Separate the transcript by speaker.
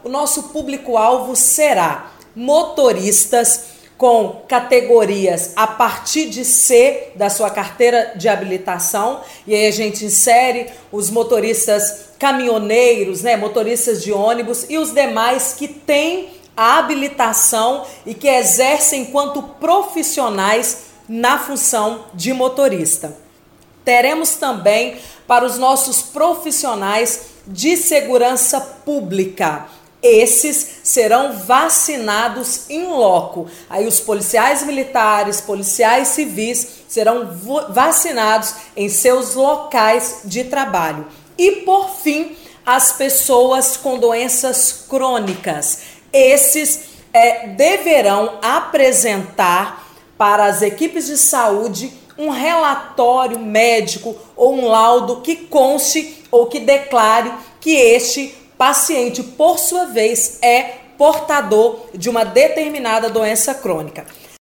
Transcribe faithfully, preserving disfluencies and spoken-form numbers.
Speaker 1: o nosso público-alvo será motoristas com categorias a partir de C da sua carteira de habilitação, e aí a gente insere os motoristas caminhoneiros, né, motoristas de ônibus e os demais que têm a habilitação e que exercem enquanto profissionais na função de motorista. Teremos também para os nossos profissionais de segurança pública. Esses serão vacinados em loco. Aí os policiais militares, policiais civis serão vacinados em seus locais de trabalho. E por fim, as pessoas com doenças crônicas. Esses é, deverão apresentar para as equipes de saúde um relatório médico ou um laudo que conste ou que declare que este paciente, por sua vez, é portador de uma determinada doença crônica.